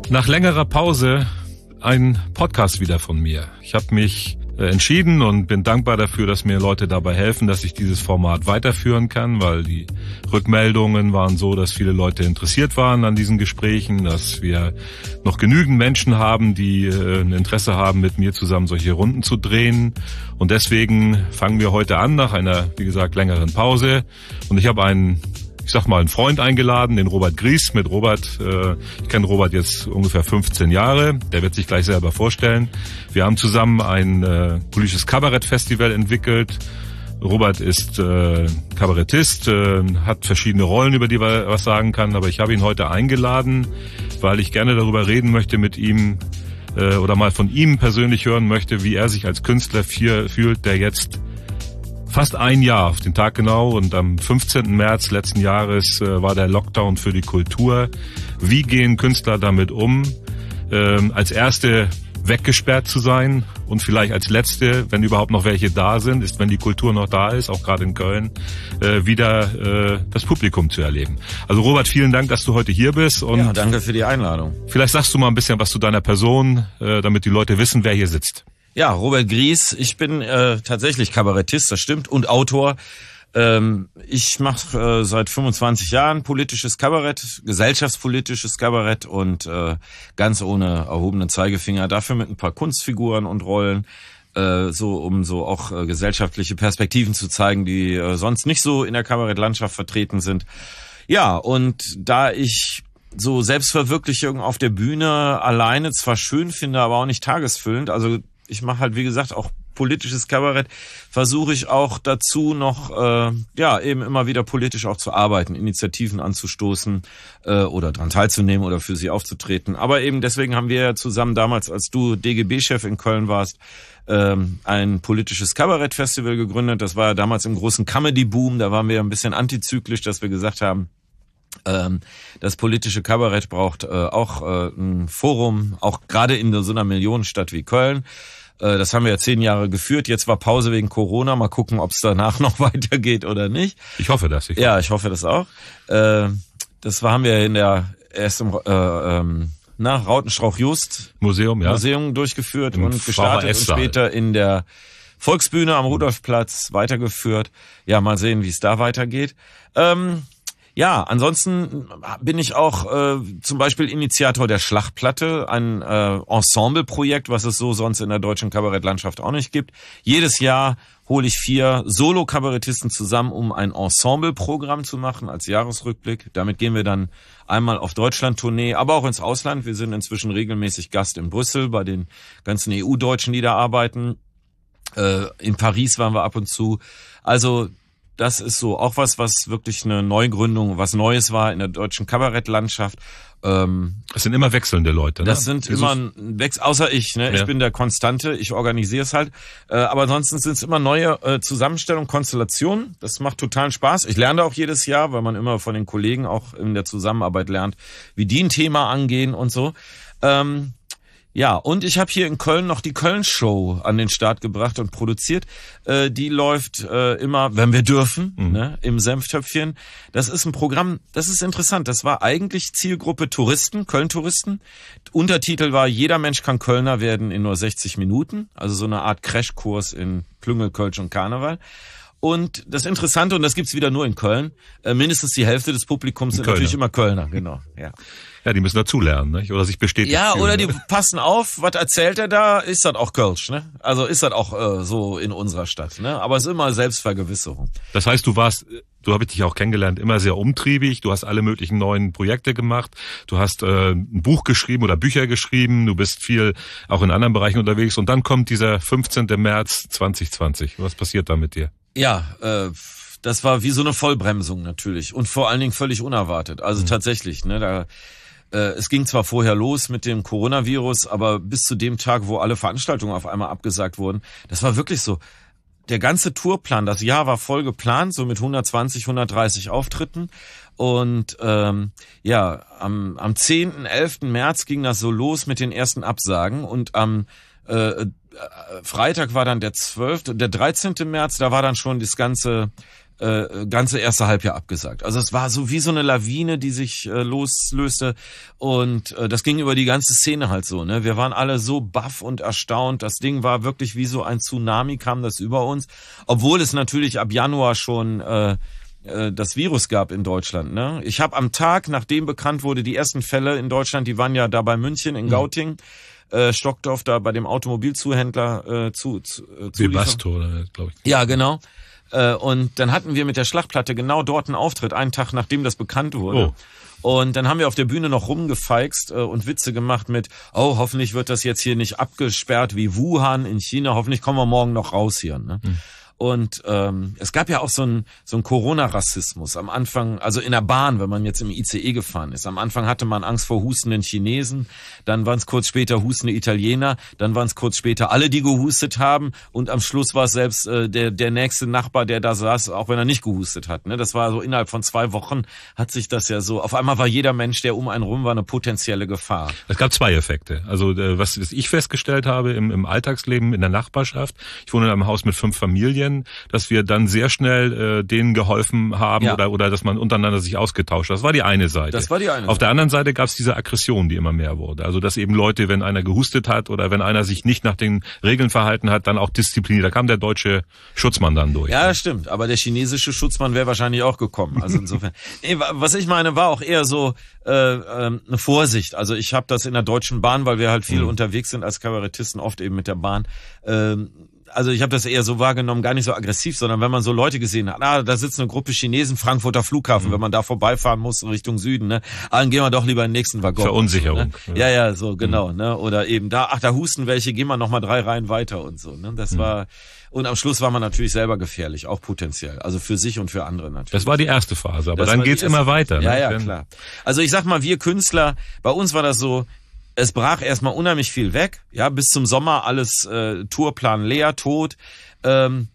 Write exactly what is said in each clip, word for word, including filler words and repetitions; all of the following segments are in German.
Nach längerer Pause ein Podcast wieder von mir. Ich habe mich äh, entschieden und bin dankbar dafür, dass mir Leute dabei helfen, dass ich dieses Format weiterführen kann, weil die Rückmeldungen waren so, dass viele Leute interessiert waren an diesen Gesprächen, dass wir noch genügend Menschen haben, die äh, ein Interesse haben, mit mir zusammen solche Runden zu drehen. Und deswegen fangen wir heute an, nach einer, wie gesagt, längeren Pause. Und ich habe einen Ich sag mal, einen Freund eingeladen, den Robert Gries. Mit Robert, äh, ich kenne Robert jetzt ungefähr fünfzehn Jahre. Der wird sich gleich selber vorstellen. Wir haben zusammen ein äh, politisches Kabarettfestival entwickelt. Robert ist äh, Kabarettist, äh, hat verschiedene Rollen, über die er was sagen kann. Aber ich habe ihn heute eingeladen, weil ich gerne darüber reden möchte mit ihm äh, oder mal von ihm persönlich hören möchte, wie er sich als Künstler viel, fühlt, der jetzt fast ein Jahr auf den Tag genau und am fünfzehnten März letzten Jahres äh, war der Lockdown für die Kultur. Wie gehen Künstler damit um, ähm, als Erste weggesperrt zu sein und vielleicht als Letzte, wenn überhaupt noch welche da sind, ist, wenn die Kultur noch da ist, auch gerade in Köln, äh, wieder äh, das Publikum zu erleben. Also Robert, vielen Dank, dass du heute hier bist. Und ja, danke für die Einladung. Vielleicht sagst du mal ein bisschen was zu deiner Person, äh, damit die Leute wissen, wer hier sitzt. Ja, Robert Gries, ich bin äh, tatsächlich Kabarettist, das stimmt, und Autor. Ähm, ich mache äh, seit fünfundzwanzig Jahren politisches Kabarett, gesellschaftspolitisches Kabarett und äh, ganz ohne erhobenen Zeigefinger, dafür mit ein paar Kunstfiguren und Rollen, äh, so um so auch äh, gesellschaftliche Perspektiven zu zeigen, die äh, sonst nicht so in der Kabarettlandschaft vertreten sind. Ja, und da ich so Selbstverwirklichung auf der Bühne alleine zwar schön finde, aber auch nicht tagesfüllend, also ich mache halt, wie gesagt, auch politisches Kabarett, versuche ich auch dazu noch, äh, ja, eben immer wieder politisch auch zu arbeiten, Initiativen anzustoßen äh, oder dran teilzunehmen oder für sie aufzutreten. Aber eben deswegen haben wir ja zusammen damals, als du D G B-Chef in Köln warst, ähm, ein politisches Kabarettfestival gegründet. Das war ja damals im großen Comedy-Boom, da waren wir ein bisschen antizyklisch, dass wir gesagt haben, Ähm, das politische Kabarett braucht äh, auch äh, ein Forum, auch gerade in so einer Millionenstadt wie Köln. Äh, das haben wir ja zehn Jahre geführt. Jetzt war Pause wegen Corona. Mal gucken, ob es danach noch weitergeht oder nicht. Ich hoffe das. Ich ja, ich hoffe das auch. Äh, das war, haben wir in der erst im äh, ähm, na, Rautenstrauch-Just Museum, ja. Museum durchgeführt Im und gestartet und später in der Volksbühne am Rudolfplatz weitergeführt. Ja, mal sehen, wie es da weitergeht. Ähm, Ja, ansonsten bin ich auch äh, zum Beispiel Initiator der Schlachtplatte, ein äh, Ensembleprojekt, was es so sonst in der deutschen Kabarettlandschaft auch nicht gibt. Jedes Jahr hole ich vier Solo-Kabarettisten zusammen, um ein Ensembleprogramm zu machen als Jahresrückblick. Damit gehen wir dann einmal auf Deutschland-Tournee, aber auch ins Ausland. Wir sind inzwischen regelmäßig Gast in Brüssel bei den ganzen E U-Deutschen, die da arbeiten. Äh, in Paris waren wir ab und zu. Also das ist so auch was, was wirklich eine Neugründung, was Neues war in der deutschen Kabarettlandschaft. Ähm, das sind immer wechselnde Leute, ne? Das sind immer ein Wechsel, außer ich, ne? Ja. Ich bin der Konstante, ich organisiere es halt. Äh, aber ansonsten sind es immer neue äh, Zusammenstellungen, Konstellationen. Das macht totalen Spaß. Ich lerne da auch jedes Jahr, weil man immer von den Kollegen auch in der Zusammenarbeit lernt, wie die ein Thema angehen und so. Ähm, Ja, und ich habe hier in Köln noch die Köln-Show an den Start gebracht und produziert. Äh, die läuft äh, immer, wenn wir dürfen, mhm. ne, im Senftöpfchen. Das ist ein Programm, das ist interessant. Das war eigentlich Zielgruppe Touristen, Köln-Touristen. Untertitel war, jeder Mensch kann Kölner werden in nur sechzig Minuten. Also so eine Art Crashkurs in Klüngel, Kölsch und Karneval. Und das Interessante, und das gibt's wieder nur in Köln, äh, mindestens die Hälfte des Publikums sind Kölner. Natürlich immer Kölner, genau, ja. Ja, die müssen dazulernen, ne? Oder sich bestätigen. Ja, fühlen. oder die passen auf, was erzählt er da? Ist das auch Kölsch, ne? Also ist das auch äh, so in unserer Stadt, ne? Aber es ist immer Selbstvergewisserung. Das heißt, du warst, du habe ich dich auch kennengelernt, immer sehr umtriebig. Du hast alle möglichen neuen Projekte gemacht. Du hast äh, ein Buch geschrieben oder Bücher geschrieben. Du bist viel auch in anderen Bereichen unterwegs. Und dann kommt dieser fünfzehnten März zwanzig zwanzig. Was passiert da mit dir? Ja, äh, das war wie so eine Vollbremsung natürlich und vor allen Dingen völlig unerwartet. Also mhm. tatsächlich, ne? Da Es ging zwar vorher los mit dem Coronavirus, aber bis zu dem Tag, wo alle Veranstaltungen auf einmal abgesagt wurden, das war wirklich so. Der ganze Tourplan, das Jahr war voll geplant, so mit hundertzwanzig, hundertdreißig Auftritten. Und ähm, ja, am, am zehnten, elften März ging das so los mit den ersten Absagen. Und am äh, Freitag war dann der zwölfte, der dreizehnte März, da war dann schon das ganze äh, ganze erste Halbjahr abgesagt. Also es war so wie so eine Lawine, die sich äh, loslöste und äh, das ging über die ganze Szene halt so. Ne? Wir waren alle so baff und erstaunt. Das Ding war wirklich wie so ein Tsunami, kam das über uns, obwohl es natürlich ab Januar schon äh, äh, das Virus gab in Deutschland. Ne? Ich habe am Tag, nachdem bekannt wurde, die ersten Fälle in Deutschland, die waren ja da bei München in Gauting, mhm. Äh, Stockdorf da bei dem Automobilzuhändler äh, zu, zu äh, Webasto, glaube ich. Ja, genau. Äh, und dann hatten wir mit der Schlachtplatte genau dort einen Auftritt, einen Tag nachdem das bekannt wurde. Oh. Und dann haben wir auf der Bühne noch rumgefeixt äh, und Witze gemacht mit, oh, hoffentlich wird das jetzt hier nicht abgesperrt wie Wuhan in China, hoffentlich kommen wir morgen noch raus hier. Ne? Hm. Und ähm, es gab ja auch so einen so einen Corona-Rassismus am Anfang, also in der Bahn, wenn man jetzt im I C E gefahren ist. Am Anfang hatte man Angst vor hustenden Chinesen, dann waren es kurz später hustende Italiener, dann waren es kurz später alle, die gehustet haben und am Schluss war es selbst äh, der der nächste Nachbar, der da saß, auch wenn er nicht gehustet hat. Ne? Das war so innerhalb von zwei Wochen hat sich das ja so, auf einmal war jeder Mensch, der um einen rum war, eine potenzielle Gefahr. Es gab zwei Effekte. Also äh, was, was ich festgestellt habe im, im Alltagsleben, in der Nachbarschaft, ich wohne in einem Haus mit fünf Familien, dass wir dann sehr schnell äh, denen geholfen haben ja. oder oder dass man untereinander sich ausgetauscht hat. Das war die eine Seite. Das war die eine Seite. Auf der anderen Seite gab es diese Aggression, die immer mehr wurde. Also dass eben Leute, wenn einer gehustet hat oder wenn einer sich nicht nach den Regeln verhalten hat, dann auch diszipliniert. Da kam der deutsche Schutzmann dann durch. Ja, das stimmt. Aber der chinesische Schutzmann wäre wahrscheinlich auch gekommen. Also insofern. Nee, was ich meine, war auch eher so äh, äh, eine Vorsicht. Also ich habe das in der Deutschen Bahn, weil wir halt viel mhm. unterwegs sind als Kabarettisten, oft eben mit der Bahn. Äh, Also ich habe das eher so wahrgenommen, gar nicht so aggressiv, sondern wenn man so Leute gesehen hat, ah, da sitzt eine Gruppe Chinesen, Frankfurter Flughafen, mhm. wenn man da vorbeifahren muss Richtung Süden, ne, ah, dann gehen wir doch lieber in den nächsten Waggon. Verunsicherung. So, ne? Ja, ja, so genau, mhm. ne, oder eben da, ach, da husten welche, gehen wir noch mal drei Reihen weiter und so, ne, das mhm. war, und am Schluss war man natürlich selber gefährlich, auch potenziell, also für sich und für andere natürlich. Das war die erste Phase, aber das dann geht's immer weiter. Ja, ne? ja, klar. Also ich sag mal, wir Künstler, bei uns war das so, es brach erstmal unheimlich viel weg, ja, bis zum Sommer alles äh, Tourplan leer, tot. Ähm,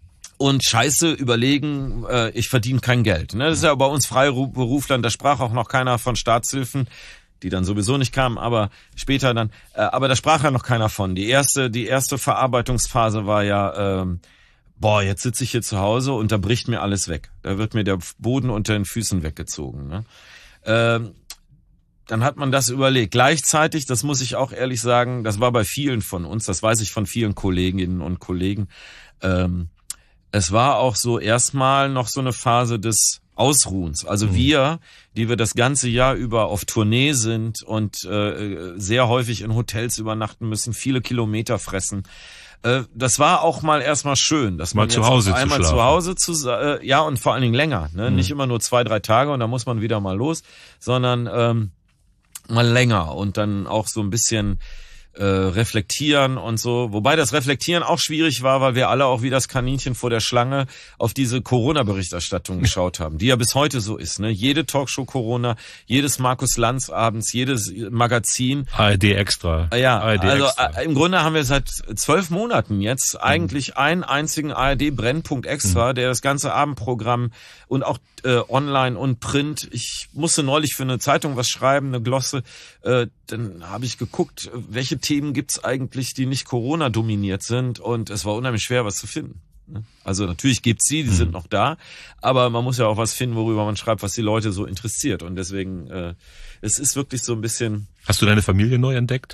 und scheiße überlegen, äh, ich verdiene kein Geld. Ne? Das ist ja bei uns Freiberuflern, da sprach auch noch keiner von Staatshilfen, die dann sowieso nicht kamen, aber später dann, äh, aber da sprach ja noch keiner von. Die erste, die erste Verarbeitungsphase war ja, ähm, boah, jetzt sitze ich hier zu Hause und da bricht mir alles weg. Da wird mir der Boden unter den Füßen weggezogen. Ne? Ähm, Dann hat man das überlegt. Gleichzeitig, das muss ich auch ehrlich sagen, das war bei vielen von uns, das weiß ich von vielen Kolleginnen und Kollegen, ähm, es war auch so erstmal noch so eine Phase des Ausruhens. Also mhm. wir, die wir das ganze Jahr über auf Tournee sind und äh, sehr häufig in Hotels übernachten müssen, viele Kilometer fressen, äh, das war auch mal erstmal schön, dass mal man zu jetzt Hause einmal zu, zu Hause zu äh, ja und vor allen Dingen länger, ne? Mhm. Nicht immer nur zwei, drei Tage und dann muss man wieder mal los, sondern ähm, mal länger und dann auch so ein bisschen äh, reflektieren und so. Wobei das Reflektieren auch schwierig war, weil wir alle auch wie das Kaninchen vor der Schlange auf diese Corona-Berichterstattung geschaut haben, die ja bis heute so ist. Ne? Jede Talkshow Corona, jedes Markus Lanz abends, jedes Magazin. A R D Extra. Ja, A R D also Extra. Äh, im Grunde haben wir seit zwölf Monaten jetzt mhm. eigentlich einen einzigen A R D Brennpunkt Extra, mhm. der das ganze Abendprogramm und auch äh, online und Print. Ich musste neulich für eine Zeitung was schreiben, eine Glosse. Äh, dann habe ich geguckt, welche Themen gibt's eigentlich, die nicht Corona dominiert sind, und es war unheimlich schwer, was zu finden. Also natürlich gibt's sie, die mhm. sind noch da, aber man muss ja auch was finden, worüber man schreibt, was die Leute so interessiert, und deswegen äh, es ist wirklich so ein bisschen. Hast du deine Familie neu entdeckt?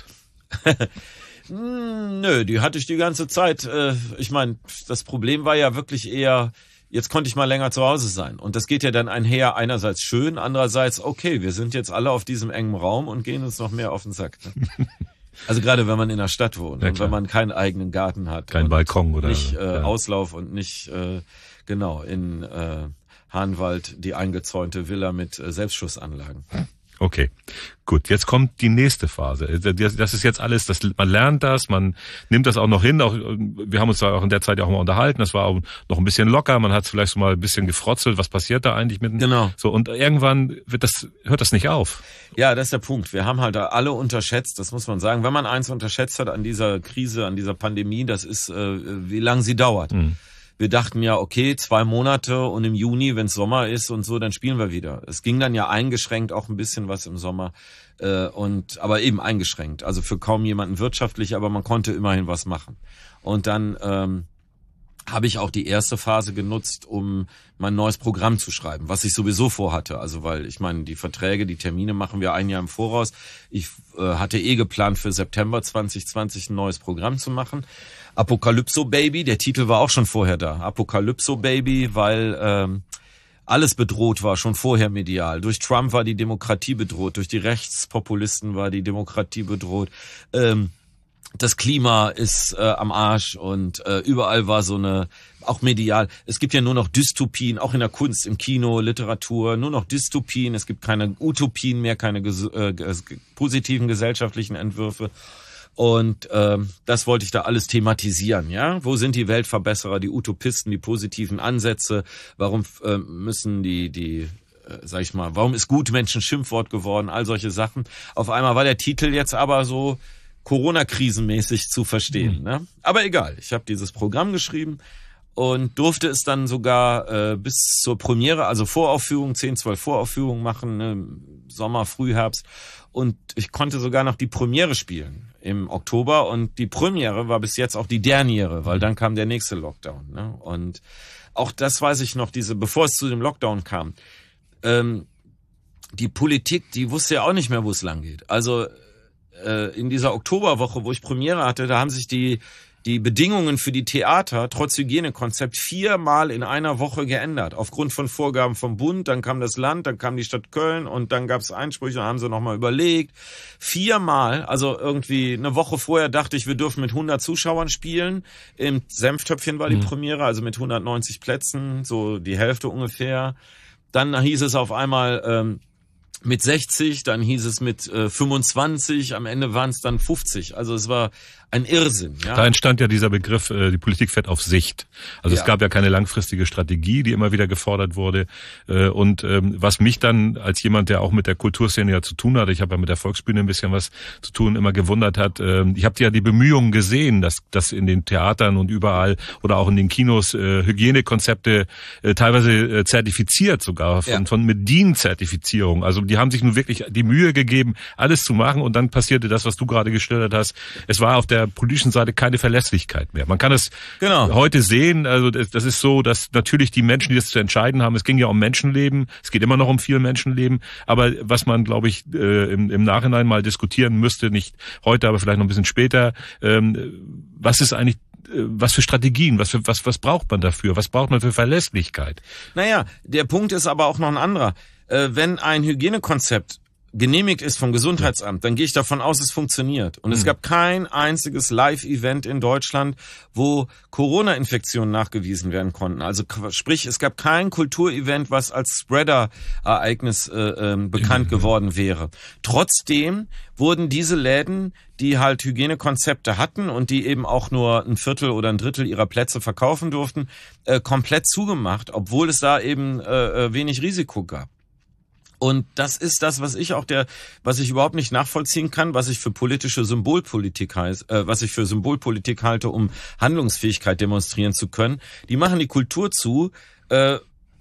Nö, die hatte ich die ganze Zeit. Äh, ich meine, das Problem war ja wirklich eher, jetzt konnte ich mal länger zu Hause sein. Und das geht ja dann einher, einerseits schön, andererseits, okay, wir sind jetzt alle auf diesem engen Raum und gehen uns noch mehr auf den Sack. Ne? Also gerade wenn man in der Stadt wohnt ja, und wenn man keinen eigenen Garten hat. Kein Balkon oder nicht äh, ja. Auslauf und nicht, äh, genau, in äh, Hahnwald die eingezäunte Villa mit äh, Selbstschussanlagen. Okay, gut. Jetzt kommt die nächste Phase. Das ist jetzt alles, das, man lernt das, man nimmt das auch noch hin. Auch, wir haben uns da auch in der Zeit ja auch mal unterhalten. Das war auch noch ein bisschen locker. Man hat vielleicht so mal ein bisschen gefrotzelt. Was passiert da eigentlich mit? Genau. So, und irgendwann wird das, hört das nicht auf. Ja, das ist der Punkt. Wir haben halt da alle unterschätzt. Das muss man sagen. Wenn man eins unterschätzt hat an dieser Krise, an dieser Pandemie, das ist, äh, wie lange sie dauert. Mhm. Wir dachten ja, okay, zwei Monate und im Juni, wenn es Sommer ist und so, dann spielen wir wieder. Es ging dann ja eingeschränkt auch ein bisschen was im Sommer, äh, und aber eben eingeschränkt. Also für kaum jemanden wirtschaftlich, aber man konnte immerhin was machen. Und dann ähm, habe ich auch die erste Phase genutzt, um mein neues Programm zu schreiben, was ich sowieso vorhatte. Also weil, ich meine, die Verträge, die Termine machen wir ein Jahr im Voraus. Ich äh, hatte eh geplant, für September zwanzig zwanzig ein neues Programm zu machen. Apokalypso Baby, der Titel war auch schon vorher da. Apokalypso Baby, weil ähm, alles bedroht war, schon vorher medial. Durch Trump war die Demokratie bedroht, durch die Rechtspopulisten war die Demokratie bedroht. Ähm, Das Klima ist äh, am Arsch und äh, überall war so eine, auch medial, es gibt ja nur noch Dystopien, auch in der Kunst, im Kino, Literatur, nur noch Dystopien, es gibt keine Utopien mehr, keine ges- äh, ges- positiven gesellschaftlichen Entwürfe. Und ähm, das wollte ich da alles thematisieren, ja? Wo sind die Weltverbesserer, die Utopisten, die positiven Ansätze? Warum äh, müssen die, die äh, sag ich mal, warum ist Gutmenschen Schimpfwort geworden? All solche Sachen. Auf einmal war der Titel jetzt aber so Corona-krisenmäßig zu verstehen. Mhm. Ne? Aber egal, ich habe dieses Programm geschrieben und durfte es dann sogar äh, bis zur Premiere, also Voraufführung, zehn, zwölf Voraufführungen machen, ne? Sommer, Frühherbst. Und ich konnte sogar noch die Premiere spielen im Oktober. Und die Premiere war bis jetzt auch die Derniere, weil dann kam der nächste Lockdown. Ne? Und auch das weiß ich noch, diese, bevor es zu dem Lockdown kam, ähm, die Politik, die wusste ja auch nicht mehr, wo es lang geht. Also in dieser Oktoberwoche, wo ich Premiere hatte, da haben sich die die Bedingungen für die Theater trotz Hygienekonzept viermal in einer Woche geändert. Aufgrund von Vorgaben vom Bund, dann kam das Land, dann kam die Stadt Köln und dann gab es Einsprüche, dann haben sie nochmal überlegt. Viermal, also irgendwie eine Woche vorher dachte ich, wir dürfen mit hundert Zuschauern spielen. Im Senftöpfchen war die mhm. Premiere, also mit hundertneunzig Plätzen, so die Hälfte ungefähr. Dann hieß es auf einmal ähm, mit sechzig, dann hieß es mit äh, fünfundzwanzig, am Ende waren es dann fünfzig. Also es war ein Irrsinn. Ja? Da entstand ja dieser Begriff, äh, die Politik fährt auf Sicht. Also ja. Es gab ja keine langfristige Strategie, die immer wieder gefordert wurde. Äh, und ähm, was mich dann als jemand, der auch mit der Kulturszene ja zu tun hatte, ich habe ja mit der Volksbühne ein bisschen was zu tun, immer gewundert hat, äh, ich habe ja die Bemühungen gesehen, dass, dass in den Theatern und überall oder auch in den Kinos äh, Hygienekonzepte äh, teilweise äh, zertifiziert sogar, von, ja. von mit D I N-Zertifizierung. Also die haben sich nun wirklich die Mühe gegeben, alles zu machen und dann passierte das, was du gerade geschildert hast. Es war auf der politischen Seite keine Verlässlichkeit mehr. Man kann es genau. heute sehen, also das, das ist so, dass natürlich die Menschen, die das zu entscheiden haben, es ging ja um Menschenleben, es geht immer noch um viel Menschenleben, aber was man, glaube ich, äh, im, im Nachhinein mal diskutieren müsste, nicht heute, aber vielleicht noch ein bisschen später, ähm, was ist eigentlich was für Strategien, was für, was, was braucht man dafür? Was braucht man für Verlässlichkeit? Naja, der Punkt ist aber auch noch ein anderer. Äh, wenn ein Hygienekonzept genehmigt ist vom Gesundheitsamt, dann gehe ich davon aus, es funktioniert. Und mhm. es gab kein einziges Live-Event in Deutschland, wo Corona-Infektionen nachgewiesen werden konnten. Also sprich, es gab kein Kulturevent, was als Spreader-Ereignis äh, äh, bekannt mhm. geworden wäre. Trotzdem wurden diese Läden, die halt Hygienekonzepte hatten und die eben auch nur ein Viertel oder ein Drittel ihrer Plätze verkaufen durften, äh, komplett zugemacht, obwohl es da eben äh, wenig Risiko gab. Und das ist das, was ich auch der, was ich überhaupt nicht nachvollziehen kann, was ich für politische Symbolpolitik heißt, äh, was ich für Symbolpolitik halte, um Handlungsfähigkeit demonstrieren zu können. Die machen die Kultur zu, äh,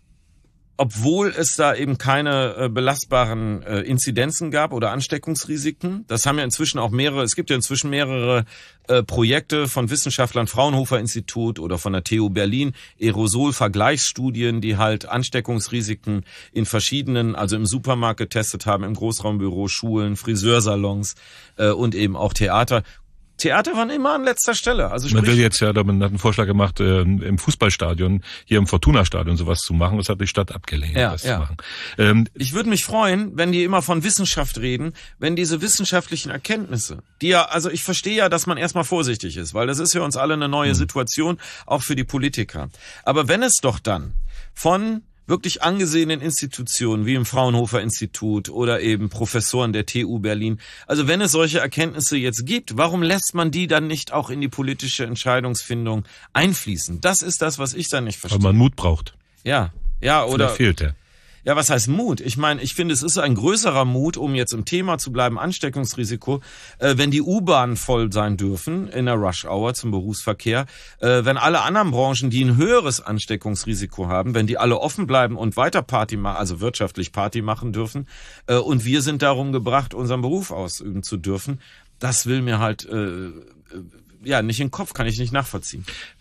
obwohl es da eben keine äh, belastbaren äh, Inzidenzen gab oder Ansteckungsrisiken. Das haben ja inzwischen auch mehrere, es gibt ja inzwischen mehrere äh, Projekte von Wissenschaftlern, Fraunhofer Institut oder von der T U Berlin, Aerosol-Vergleichsstudien, die halt Ansteckungsrisiken in verschiedenen, also im Supermarkt getestet haben, im Großraumbüro, Schulen, Friseursalons äh, und eben auch Theater. Theater waren immer an letzter Stelle. Also man will jetzt ja, man hat einen Vorschlag gemacht, äh, im Fußballstadion, hier im Fortuna-Stadion sowas zu machen. Das hat die Stadt abgelehnt, ja, das ja. zu machen. Ähm, ich würde mich freuen, wenn die immer von Wissenschaft reden, wenn diese wissenschaftlichen Erkenntnisse, die ja, also ich verstehe ja, dass man erstmal vorsichtig ist, weil das ist für uns alle eine neue mhm. Situation, auch für die Politiker. Aber wenn es doch dann von wirklich angesehenen Institutionen wie im Fraunhofer Institut oder eben Professoren der T U Berlin. Also wenn es solche Erkenntnisse jetzt gibt, warum lässt man die dann nicht auch in die politische Entscheidungsfindung einfließen? Das ist das, was ich dann nicht verstehe. Weil man Mut braucht. Ja, ja, oder vielleicht fehlt der. Ja, was heißt Mut? Ich meine, ich finde, es ist ein größerer Mut, um jetzt im Thema zu bleiben, Ansteckungsrisiko, äh, wenn die U-Bahnen voll sein dürfen in der Rush-Hour zum Berufsverkehr, äh, wenn alle anderen Branchen, die ein höheres Ansteckungsrisiko haben, wenn die alle offen bleiben und weiter Party machen, also wirtschaftlich Party machen dürfen, äh, und wir sind darum gebracht, unseren Beruf ausüben zu dürfen, das will mir halt, äh, ja, nicht in den Kopf, kann ich nicht nachvollziehen.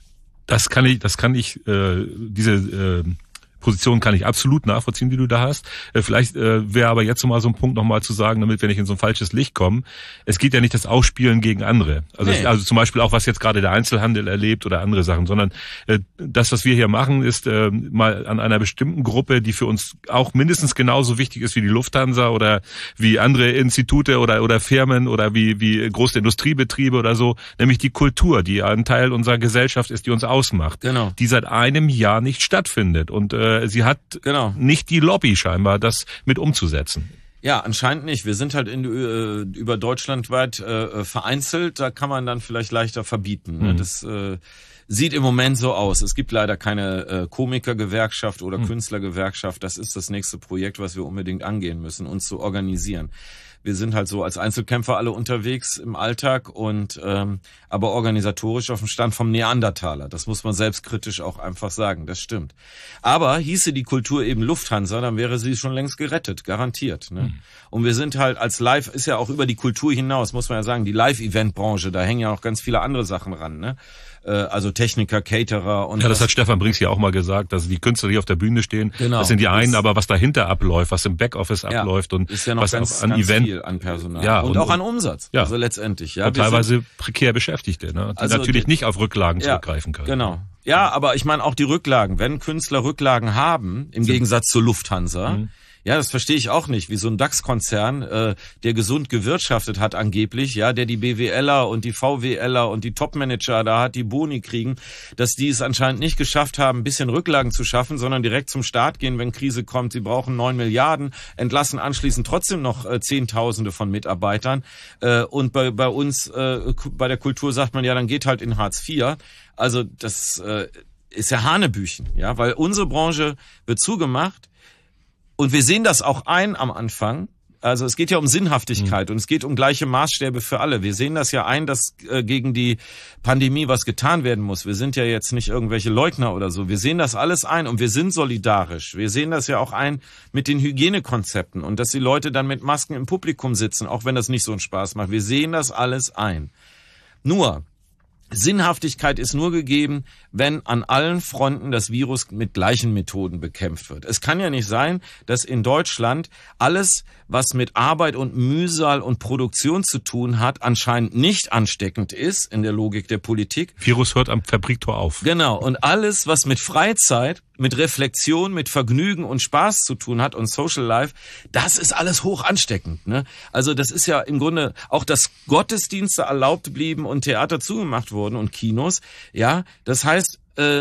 Das kann ich, das kann ich, äh, diese äh, Position kann ich absolut nachvollziehen, die du da hast. Äh, vielleicht äh, wäre aber jetzt so mal so ein Punkt nochmal zu sagen, damit wir nicht in so ein falsches Licht kommen. Es geht ja nicht das Ausspielen gegen andere. Also, nee. es, also zum Beispiel auch, was jetzt gerade der Einzelhandel erlebt oder andere Sachen, sondern äh, das, was wir hier machen, ist äh, mal an einer bestimmten Gruppe, die für uns auch mindestens genauso wichtig ist wie die Lufthansa oder wie andere Institute oder oder Firmen oder wie wie große Industriebetriebe oder so, nämlich die Kultur, die ein Teil unserer Gesellschaft ist, die uns ausmacht, genau. die seit einem Jahr nicht stattfindet. Und äh, sie hat genau. nicht die Lobby scheinbar, das mit umzusetzen. Ja, anscheinend nicht. Wir sind halt in, äh, über deutschlandweit äh, vereinzelt. Da kann man dann vielleicht leichter verbieten. Mhm. Das äh, sieht im Moment so aus. Es gibt leider keine äh, Komikergewerkschaft oder mhm. Künstlergewerkschaft. Das ist das nächste Projekt, was wir unbedingt angehen müssen, uns zu organisieren. Wir sind halt so als Einzelkämpfer alle unterwegs im Alltag und ähm, aber organisatorisch auf dem Stand vom Neandertaler. Das muss man selbstkritisch auch einfach sagen, das stimmt. Aber hieße die Kultur eben Lufthansa, dann wäre sie schon längst gerettet, garantiert. Ne? Mhm. Und wir sind halt als Live, ist ja auch über die Kultur hinaus, muss man ja sagen, die Live-Event-Branche, da hängen ja auch ganz viele andere Sachen ran, ne? Also Techniker, Caterer und... Ja, das hat Stefan Brinks ja auch mal gesagt, dass die Künstler, die auf der Bühne stehen, genau. das sind die einen, aber was dahinter abläuft, was im Backoffice ja, abläuft und ist ja noch was ganz, auch an ganz Event... viel an Personal ja, und, und auch an Umsatz, ja. also letztendlich. Ja, und teilweise prekär Beschäftigte, ne? die also natürlich die, nicht auf Rücklagen ja, zurückgreifen können. Genau. Ja, aber ich meine auch die Rücklagen. Wenn Künstler Rücklagen haben, im Gegensatz zur Lufthansa... Mhm. Ja, das verstehe ich auch nicht, wie so ein DAX-Konzern, äh, der gesund gewirtschaftet hat angeblich, ja, der die BWLer und die VWLer und die Topmanager da hat, die Boni kriegen, dass die es anscheinend nicht geschafft haben, ein bisschen Rücklagen zu schaffen, sondern direkt zum Start gehen, wenn Krise kommt. Sie brauchen neun Milliarden, entlassen anschließend trotzdem noch äh, Zehntausende von Mitarbeitern. Äh, und bei, bei uns, äh, bei der Kultur sagt man ja, dann geht halt in Hartz vier. Also das äh, ist ja Hanebüchen, ja, weil unsere Branche wird zugemacht. Und wir sehen das auch ein am Anfang. Also es geht ja um Sinnhaftigkeit mhm. und es geht um gleiche Maßstäbe für alle. Wir sehen das ja ein, dass äh, gegen die Pandemie was getan werden muss. Wir sind ja jetzt nicht irgendwelche Leugner oder so. Wir sehen das alles ein und wir sind solidarisch. Wir sehen das ja auch ein mit den Hygienekonzepten und dass die Leute dann mit Masken im Publikum sitzen, auch wenn das nicht so einen Spaß macht. Wir sehen das alles ein. Nur... Sinnhaftigkeit ist nur gegeben, wenn an allen Fronten das Virus mit gleichen Methoden bekämpft wird. Es kann ja nicht sein, dass in Deutschland alles, was mit Arbeit und Mühsal und Produktion zu tun hat, anscheinend nicht ansteckend ist, in der Logik der Politik. Virus hört am Fabriktor auf. Genau. Und alles, was mit Freizeit, mit Reflexion, mit Vergnügen und Spaß zu tun hat und Social Life, das ist alles hoch ansteckend. Ne? Also das ist ja im Grunde auch, dass Gottesdienste erlaubt blieben und Theater zugemacht wurden und Kinos. Ja, das heißt, äh,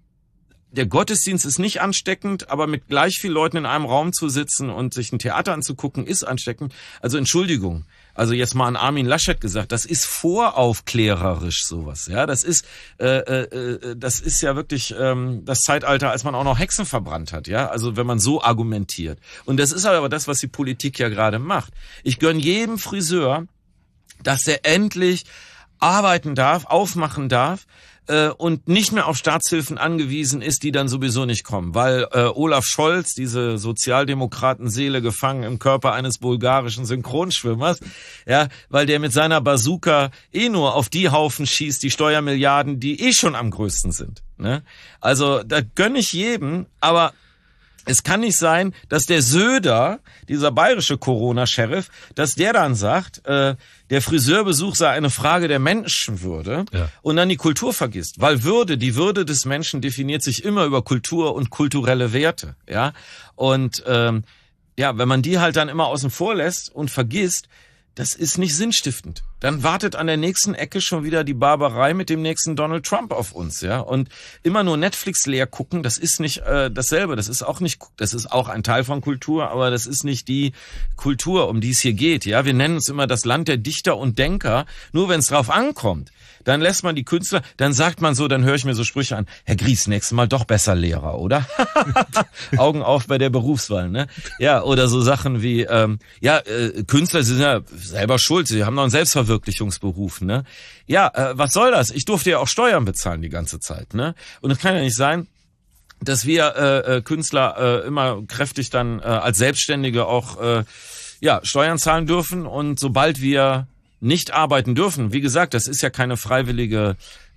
der Gottesdienst ist nicht ansteckend, aber mit gleich vielen Leuten in einem Raum zu sitzen und sich ein Theater anzugucken, ist ansteckend. Also Entschuldigung. Also jetzt mal an Armin Laschet gesagt, das ist voraufklärerisch sowas, ja, das ist, äh, äh, das ist ja wirklich ähm, das Zeitalter, als man auch noch Hexen verbrannt hat, ja, also wenn man so argumentiert. Und das ist aber das, was die Politik ja gerade macht. Ich gönn jedem Friseur, dass er endlich arbeiten darf, aufmachen darf, und nicht mehr auf Staatshilfen angewiesen ist, die dann sowieso nicht kommen, weil äh, Olaf Scholz, diese Sozialdemokratenseele gefangen im Körper eines bulgarischen Synchronschwimmers, ja, weil der mit seiner Bazooka eh nur auf die Haufen schießt, die Steuermilliarden, die eh schon am größten sind. Ne? Also da gönne ich jedem, aber es kann nicht sein, dass der Söder, dieser bayerische Corona-Sheriff, dass der dann sagt, äh, der Friseurbesuch sei eine Frage der Menschenwürde ja. und dann die Kultur vergisst. Weil Würde, die Würde des Menschen definiert sich immer über Kultur und kulturelle Werte. Ja, und ähm, ja, wenn man die halt dann immer außen vor lässt und vergisst, das ist nicht sinnstiftend. Dann wartet an der nächsten Ecke schon wieder die Barbarei mit dem nächsten Donald Trump auf uns, ja. Und immer nur Netflix leer gucken, das ist nicht äh, dasselbe. Das ist auch nicht, das ist auch ein Teil von Kultur, aber das ist nicht die Kultur, um die es hier geht, ja. Wir nennen es immer das Land der Dichter und Denker. Nur wenn es drauf ankommt, dann lässt man die Künstler, dann sagt man so, dann höre ich mir so Sprüche an. Herr Gries, nächstes Mal doch besser Lehrer, oder? Augen auf bei der Berufswahl, ne? Ja, oder so Sachen wie, ähm, ja, äh, Künstler sind ja selber schuld, sie haben noch einen Selbstverwirklichungsberuf, ne? Ja, äh, was soll das? Ich durfte ja auch Steuern bezahlen die ganze Zeit, ne? Und es kann ja nicht sein, dass wir äh, äh, Künstler äh, immer kräftig dann äh, als Selbstständige auch äh, ja Steuern zahlen dürfen und sobald wir nicht arbeiten dürfen, wie gesagt, das ist ja keine freiwillige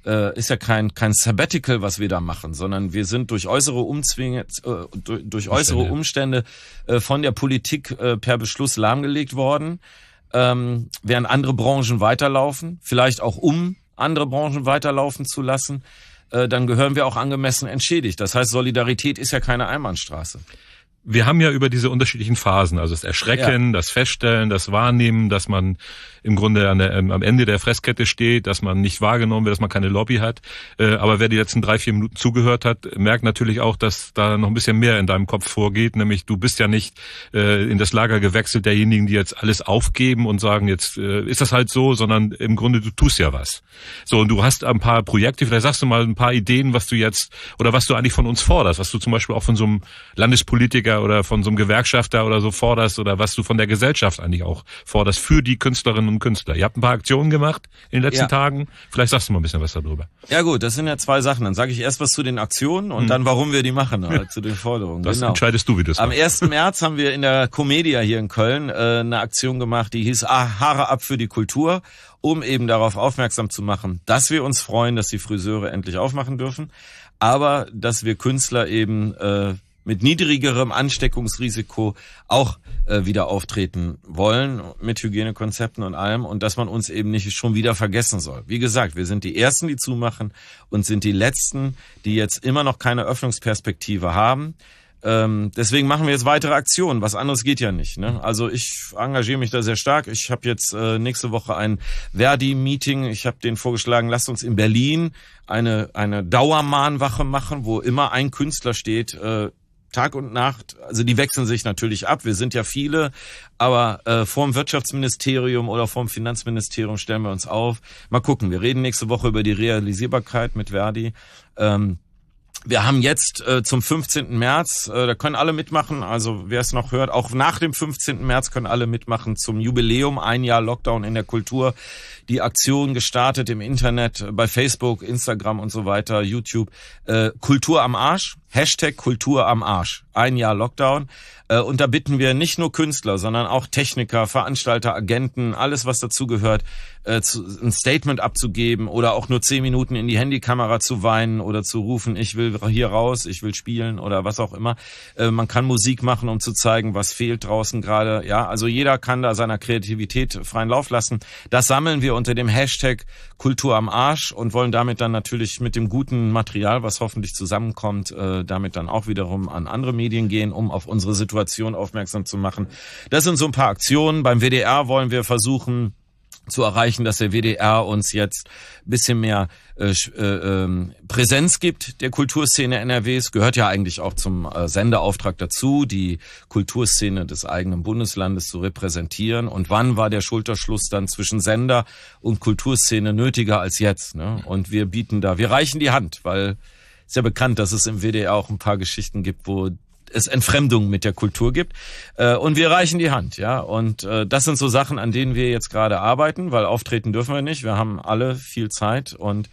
äh, ist ja kein kein Sabbatical, was wir da machen, sondern wir sind durch äußere Umzwinge, äh, durch, durch äußere Umstände äh, von der Politik äh, per Beschluss lahmgelegt worden, ähm, während andere Branchen weiterlaufen, vielleicht auch um andere Branchen weiterlaufen zu lassen, äh, dann gehören wir auch angemessen entschädigt. Das heißt, Solidarität ist ja keine Einbahnstraße. Wir haben ja über diese unterschiedlichen Phasen, also das Erschrecken, ja. das Feststellen, das Wahrnehmen, dass man im Grunde an der, ähm, am Ende der Fresskette steht, dass man nicht wahrgenommen wird, dass man keine Lobby hat. Äh, aber wer die letzten drei, vier Minuten zugehört hat, merkt natürlich auch, dass da noch ein bisschen mehr in deinem Kopf vorgeht. Nämlich du bist ja nicht äh, in das Lager gewechselt derjenigen, die jetzt alles aufgeben und sagen, jetzt äh, ist das halt so, sondern im Grunde du tust ja was. So, und du hast ein paar Projekte, vielleicht sagst du mal ein paar Ideen, was du jetzt, oder was du eigentlich von uns forderst, was du zum Beispiel auch von so einem Landespolitiker oder von so einem Gewerkschafter oder so forderst oder was du von der Gesellschaft eigentlich auch forderst für die Künstlerinnen und Künstler. Ihr habt ein paar Aktionen gemacht in den letzten ja. Tagen. Vielleicht sagst du mal ein bisschen was darüber. Ja gut, das sind ja zwei Sachen. Dann sage ich erst was zu den Aktionen und hm. dann, warum wir die machen, also zu den Forderungen. Das genau. entscheidest du, wie das Am machst. ersten März haben wir in der Comedia hier in Köln äh, eine Aktion gemacht, die hieß ah, Haare ab für die Kultur, um eben darauf aufmerksam zu machen, dass wir uns freuen, dass die Friseure endlich aufmachen dürfen, aber dass wir Künstler eben äh, mit niedrigerem Ansteckungsrisiko auch äh, wieder auftreten wollen, mit Hygienekonzepten und allem, und dass man uns eben nicht schon wieder vergessen soll. Wie gesagt, wir sind die Ersten, die zumachen und sind die Letzten, die jetzt immer noch keine Öffnungsperspektive haben. Ähm, deswegen machen wir jetzt weitere Aktionen. Was anderes geht ja nicht. Ne? Also ich engagiere mich da sehr stark. Ich habe jetzt äh, nächste Woche ein Verdi-Meeting. Ich habe denen vorgeschlagen, lasst uns in Berlin eine eine Dauermahnwache machen, wo immer ein Künstler steht, äh, Tag und Nacht. Also die wechseln sich natürlich ab. Wir sind ja viele, aber äh, vorm Wirtschaftsministerium oder vorm Finanzministerium stellen wir uns auf. Mal gucken. Wir reden nächste Woche über die Realisierbarkeit mit Verdi. Ähm, Wir haben jetzt äh, zum fünfzehnten März, äh, da können alle mitmachen, also wer es noch hört, auch nach dem fünfzehnten März können alle mitmachen zum Jubiläum, ein Jahr Lockdown in der Kultur. Die Aktion gestartet im Internet, bei Facebook, Instagram und so weiter, YouTube. Äh, Kultur am Arsch, Hashtag Kultur am Arsch, ein Jahr Lockdown. Äh, und da bitten wir nicht nur Künstler, sondern auch Techniker, Veranstalter, Agenten, alles was dazugehört, äh, zu, ein Statement abzugeben oder auch nur zehn Minuten in die Handykamera zu weinen oder zu rufen, ich will hier raus, ich will spielen oder was auch immer. Äh, man kann Musik machen, um zu zeigen, was fehlt draußen gerade. Ja, also jeder kann da seiner Kreativität freien Lauf lassen. Das sammeln wir unter dem Hashtag Kultur am Arsch und wollen damit dann natürlich mit dem guten Material, was hoffentlich zusammenkommt, äh, damit dann auch wiederum an andere Medien gehen, um auf unsere Situation aufmerksam zu machen. Das sind so ein paar Aktionen. Beim W D R wollen wir versuchen zu erreichen, dass der W D R uns jetzt ein bisschen mehr äh, äh, Präsenz gibt, der Kulturszene N R Ws. Gehört ja eigentlich auch zum äh, Sendeauftrag dazu, die Kulturszene des eigenen Bundeslandes zu repräsentieren. Und wann war der Schulterschluss dann zwischen Sender und Kulturszene nötiger als jetzt? Ne? Und wir bieten da, wir reichen die Hand, weil ist ja bekannt, dass es im W D R auch ein paar Geschichten gibt, wo es Entfremdung mit der Kultur gibt. Äh, und wir reichen die Hand, ja. Und äh, das sind so Sachen, an denen wir jetzt gerade arbeiten, weil auftreten dürfen wir nicht. Wir haben alle viel Zeit und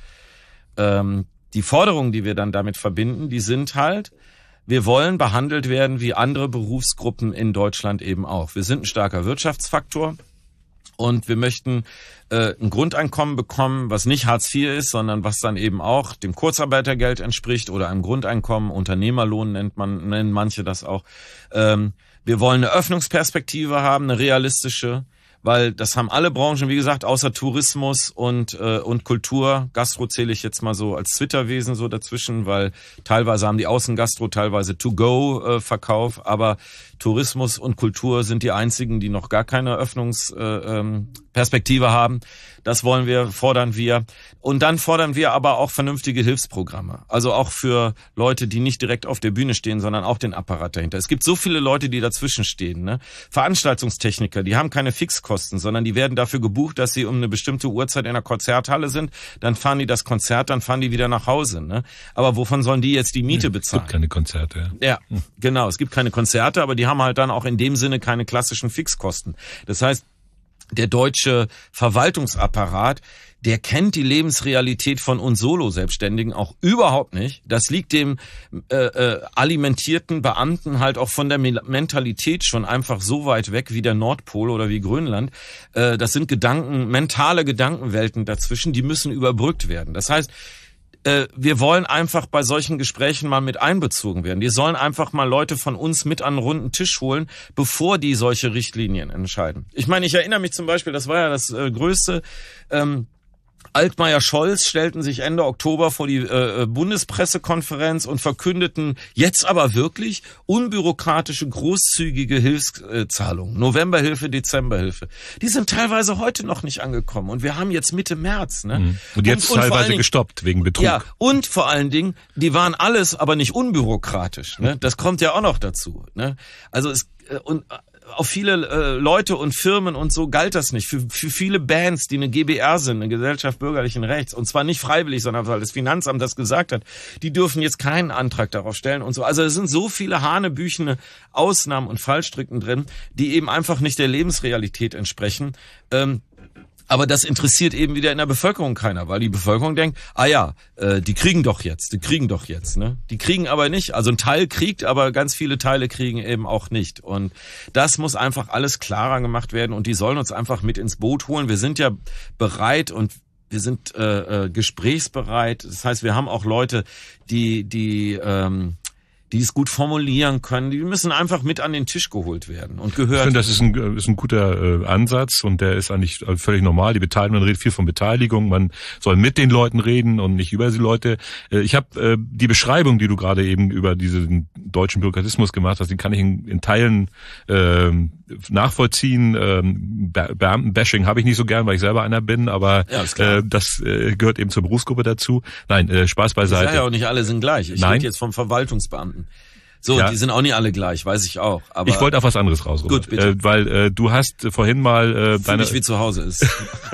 ähm, die Forderungen, die wir dann damit verbinden, die sind halt, wir wollen behandelt werden wie andere Berufsgruppen in Deutschland eben auch. Wir sind ein starker Wirtschaftsfaktor. Und wir möchten äh, ein Grundeinkommen bekommen, was nicht Hartz vier ist, sondern was dann eben auch dem Kurzarbeitergeld entspricht oder einem Grundeinkommen. Unternehmerlohn nennt man, nennen manche das auch. Ähm, wir wollen eine Öffnungsperspektive haben, eine realistische, weil das haben alle Branchen, wie gesagt, außer Tourismus und äh, und Kultur. Gastro zähle ich jetzt mal so als Zwitterwesen so dazwischen, weil teilweise haben die Außengastro, teilweise To-Go-Verkauf, aber Tourismus und Kultur sind die einzigen, die noch gar keine Öffnungsperspektive äh, haben. Das wollen wir, fordern wir. Und dann fordern wir aber auch vernünftige Hilfsprogramme. Also auch für Leute, die nicht direkt auf der Bühne stehen, sondern auch den Apparat dahinter. Es gibt so viele Leute, die dazwischen stehen. Ne? Veranstaltungstechniker, die haben keine Fixkosten, sondern die werden dafür gebucht, dass sie um eine bestimmte Uhrzeit in einer Konzerthalle sind. Dann fahren die das Konzert, dann fahren die wieder nach Hause. Ne? Aber wovon sollen die jetzt die Miete bezahlen? Es gibt keine Konzerte. Ja, hm. genau. Es gibt keine Konzerte, aber die haben halt dann auch in dem Sinne keine klassischen Fixkosten. Das heißt, der deutsche Verwaltungsapparat, der kennt die Lebensrealität von uns Solo-Selbstständigen auch überhaupt nicht. Das liegt dem äh, äh, alimentierten Beamten halt auch von der Mentalität schon einfach so weit weg wie der Nordpol oder wie Grönland. Äh, das sind Gedanken, mentale Gedankenwelten dazwischen, die müssen überbrückt werden. Das heißt, äh, wir wollen einfach bei solchen Gesprächen mal mit einbezogen werden. Die sollen einfach mal Leute von uns mit an einen runden Tisch holen, bevor die solche Richtlinien entscheiden. Ich meine, ich erinnere mich zum Beispiel, das war ja das äh, größte... Ähm, Altmaier-Scholz stellten sich Ende Oktober vor die äh, Bundespressekonferenz und verkündeten jetzt aber wirklich unbürokratische, großzügige Hilfszahlungen. Novemberhilfe, Dezemberhilfe. Die sind teilweise heute noch nicht angekommen und wir haben jetzt Mitte März. Ne? Und jetzt und, und teilweise Dingen, gestoppt wegen Betrug. Ja, und vor allen Dingen, die waren alles aber nicht unbürokratisch. Ne? Das kommt ja auch noch dazu. Ne? Also es äh, und auf viele äh, Leute und Firmen und so galt das nicht. Für, für viele Bands, die eine G b R sind, eine Gesellschaft bürgerlichen Rechts, und zwar nicht freiwillig, sondern weil das Finanzamt das gesagt hat, die dürfen jetzt keinen Antrag darauf stellen und so. Also es sind so viele hanebüchene Ausnahmen und Fallstricken drin, die eben einfach nicht der Lebensrealität entsprechen. Ähm, Aber das interessiert eben wieder in der Bevölkerung keiner, weil die Bevölkerung denkt, ah ja, äh, die kriegen doch jetzt, die kriegen doch jetzt, ne? Die kriegen aber nicht, also ein Teil kriegt, aber ganz viele Teile kriegen eben auch nicht. Und das muss einfach alles klarer gemacht werden und die sollen uns einfach mit ins Boot holen. Wir sind ja bereit und wir sind äh, äh, gesprächsbereit. Das heißt, wir haben auch Leute, die die ähm, die es gut formulieren können, die müssen einfach mit an den Tisch geholt werden und gehört. Ich finde, das ist ein, ist ein guter äh, Ansatz und der ist eigentlich völlig normal. Die Beteiligung, man redet viel von Beteiligung, man soll mit den Leuten reden und nicht über die Leute. Äh, ich habe äh, die Beschreibung, die du gerade eben über diesen deutschen Bürokratismus gemacht hast, die kann ich in, in Teilen äh, nachvollziehen. Ähm, Beamtenbashing habe ich nicht so gern, weil ich selber einer bin, aber ja, äh, das äh, gehört eben zur Berufsgruppe dazu. Nein, äh, Spaß beiseite. Ich sage ja auch nicht alle sind gleich. Ich rede jetzt vom Verwaltungsbeamten. So, ja. Die sind auch nicht alle gleich, weiß ich auch. Aber ich wollte auf was anderes raus, Robert. Gut, bitte. Äh, weil äh, du hast vorhin mal äh, Fühl deine... mich wie zu Hause ist.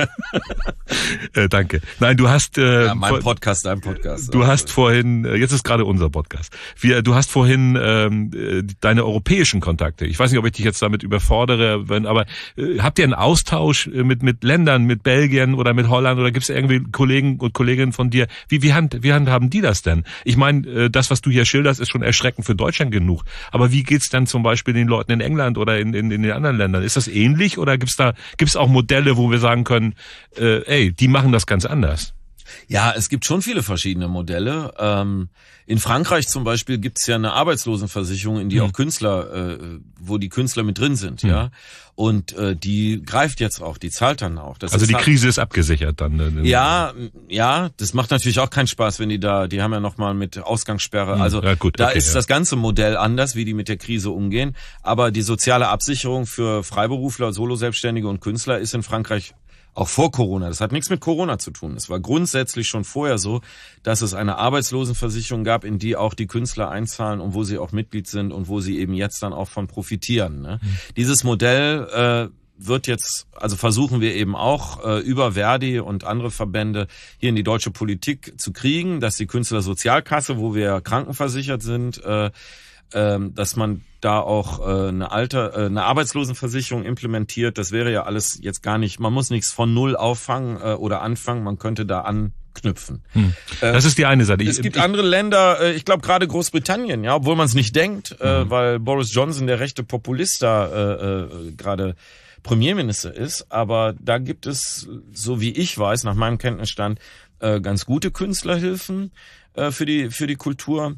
äh, danke. Nein, du hast... Äh, ja, mein Podcast, dein Podcast. Du also. hast vorhin, äh, jetzt ist gerade unser Podcast. Wir, du hast vorhin ähm, deine europäischen Kontakte. Ich weiß nicht, ob ich dich jetzt damit überfordere, wenn, aber äh, habt ihr einen Austausch mit mit Ländern, mit Belgien oder mit Holland oder gibt es irgendwie Kollegen und Kolleginnen von dir? Wie wie hand wie handhaben die das denn? Ich meine, äh, das, was du hier schilderst, ist schon erschreckend für Deutschland genug. Aber wie geht's dann zum Beispiel den Leuten in England oder in, in, in den anderen Ländern? Ist das ähnlich oder gibt's da gibt's auch Modelle, wo wir sagen können, äh, ey, die machen das ganz anders? Ja, es gibt schon viele verschiedene Modelle. Ähm, in Frankreich zum Beispiel gibt's ja eine Arbeitslosenversicherung, in die hm. auch Künstler, äh, wo die Künstler mit drin sind, hm. ja. Und äh, die greift jetzt auch, die zahlt dann auch. Das also ist die halt, Krise ist abgesichert dann. Ne? Ja, ja, das macht natürlich auch keinen Spaß, wenn die da, die haben ja nochmal mit Ausgangssperre, hm. also ja, gut, da okay, ist ja. das ganze Modell anders, wie die mit der Krise umgehen. Aber die soziale Absicherung für Freiberufler, Soloselbstständige und Künstler ist in Frankreich auch vor Corona. Das hat nichts mit Corona zu tun. Es war grundsätzlich schon vorher so, dass es eine Arbeitslosenversicherung gab, in die auch die Künstler einzahlen und wo sie auch Mitglied sind und wo sie eben jetzt dann auch von profitieren. Ne? Mhm. Dieses Modell äh, wird jetzt, also versuchen wir eben auch äh, über Verdi und andere Verbände hier in die deutsche Politik zu kriegen, dass die Künstlersozialkasse, wo wir krankenversichert sind, äh, äh, dass man da auch äh, eine Alter, äh, eine Arbeitslosenversicherung implementiert. Das wäre ja alles jetzt gar nicht, man muss nichts von Null auffangen äh, oder anfangen, man könnte da anknüpfen. Hm. Das äh, ist die eine Seite. Es gibt ich, andere Länder, äh, ich glaube gerade Großbritannien, ja, obwohl man es nicht denkt, hm. äh, weil Boris Johnson, der rechte Populist, da äh, äh, gerade Premierminister ist, aber da gibt es, so wie ich weiß, nach meinem Kenntnisstand, äh, ganz gute Künstlerhilfen äh, für die für die Kultur.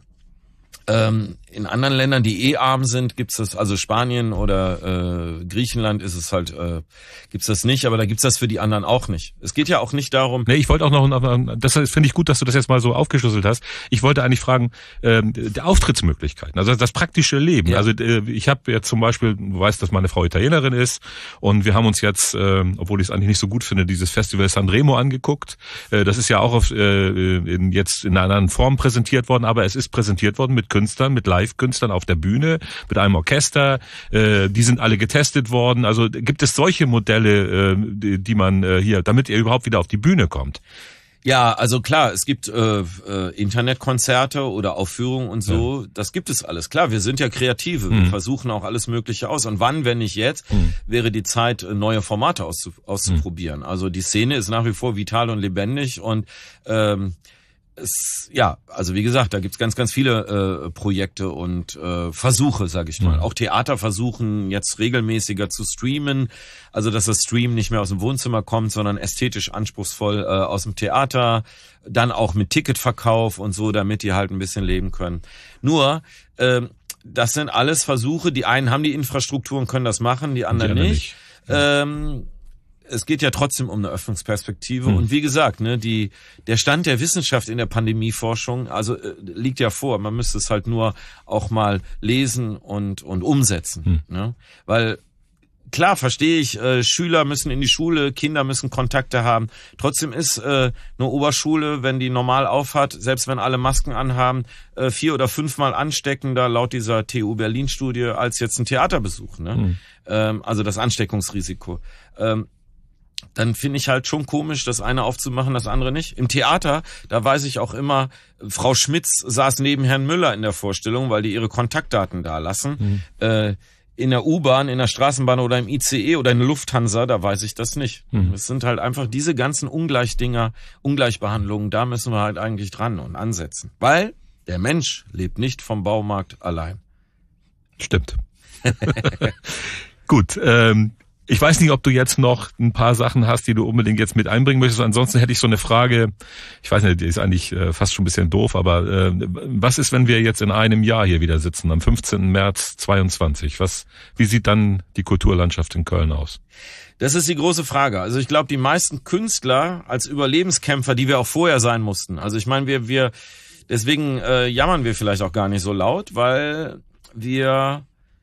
Ähm, in anderen Ländern, die eh arm sind, gibt's das, also Spanien oder äh, Griechenland ist es halt, äh, gibt's das nicht, aber da gibt's das für die anderen auch nicht. Es geht ja auch nicht darum... Nee, ich wollte auch noch, das finde ich gut, dass du das jetzt mal so aufgeschlüsselt hast. Ich wollte eigentlich fragen, ähm, die Auftrittsmöglichkeiten, also das praktische Leben. Ja. Also äh, ich habe jetzt zum Beispiel, du weißt, dass meine Frau Italienerin ist und wir haben uns jetzt, äh, obwohl ich es eigentlich nicht so gut finde, dieses Festival Sanremo angeguckt. Äh, das ist ja auch auf, äh, in, jetzt in einer anderen Form präsentiert worden, aber es ist präsentiert worden mit Künstlern, mit Live-Künstlern auf der Bühne, mit einem Orchester. Äh, die sind alle getestet worden. Also gibt es solche Modelle, äh, die, die man äh, hier, damit ihr überhaupt wieder auf die Bühne kommt? Ja, also klar, es gibt äh, äh, Internetkonzerte oder Aufführungen und so, ja. Das gibt es alles. Klar, wir sind ja Kreative, mhm. wir versuchen auch alles Mögliche aus. Und wann, wenn nicht jetzt, mhm. wäre die Zeit, neue Formate auszu auszuprobieren. Mhm. Also die Szene ist nach wie vor vital und lebendig und ähm, es, ja, also wie gesagt, da gibt's ganz, ganz viele äh, Projekte und äh, Versuche, sage ich mal. Mhm. Auch Theater versuchen jetzt regelmäßiger zu streamen, also dass das Stream nicht mehr aus dem Wohnzimmer kommt, sondern ästhetisch anspruchsvoll äh, aus dem Theater, dann auch mit Ticketverkauf und so, damit die halt ein bisschen leben können. Nur, äh, das sind alles Versuche, die einen haben die Infrastruktur und können das machen, die anderen, die anderen nicht. nicht. Ja. Ähm, Es geht ja trotzdem um eine Öffnungsperspektive. Hm. Und wie gesagt, ne, die, der Stand der Wissenschaft in der Pandemieforschung, also äh, liegt ja vor. Man müsste es halt nur auch mal lesen und, und umsetzen. Hm. Ne? Weil, klar, verstehe ich, äh, Schüler müssen in die Schule, Kinder müssen Kontakte haben. Trotzdem ist äh, eine Oberschule, wenn die normal aufhat, selbst wenn alle Masken anhaben, äh, vier- oder fünfmal ansteckender laut dieser T U Berlin-Studie als jetzt ein Theaterbesuch. Ne? Hm. Ähm, also das Ansteckungsrisiko. Ähm, dann finde ich halt schon komisch, das eine aufzumachen, das andere nicht. Im Theater, da weiß ich auch immer, Frau Schmitz saß neben Herrn Müller in der Vorstellung, weil die ihre Kontaktdaten da lassen. Mhm. Äh, in der U-Bahn, in der Straßenbahn oder im I C E oder in der Lufthansa, da weiß ich das nicht. Mhm. Es sind halt einfach diese ganzen Ungleichdinger, Ungleichbehandlungen, da müssen wir halt eigentlich dran und ansetzen. Weil der Mensch lebt nicht vom Baumarkt allein. Stimmt. Gut, ähm, ich weiß nicht, ob du jetzt noch ein paar Sachen hast, die du unbedingt jetzt mit einbringen möchtest. Ansonsten hätte ich so eine Frage, ich weiß nicht, die ist eigentlich äh, fast schon ein bisschen doof, aber äh, was ist, wenn wir jetzt in einem Jahr hier wieder sitzen, am fünfzehnten März zweiundzwanzig? Was, wie sieht dann die Kulturlandschaft in Köln aus? Das ist die große Frage. Also ich glaube, die meisten Künstler als Überlebenskämpfer, die wir auch vorher sein mussten. Also ich meine, wir, wir, deswegen äh, jammern wir vielleicht auch gar nicht so laut, weil wir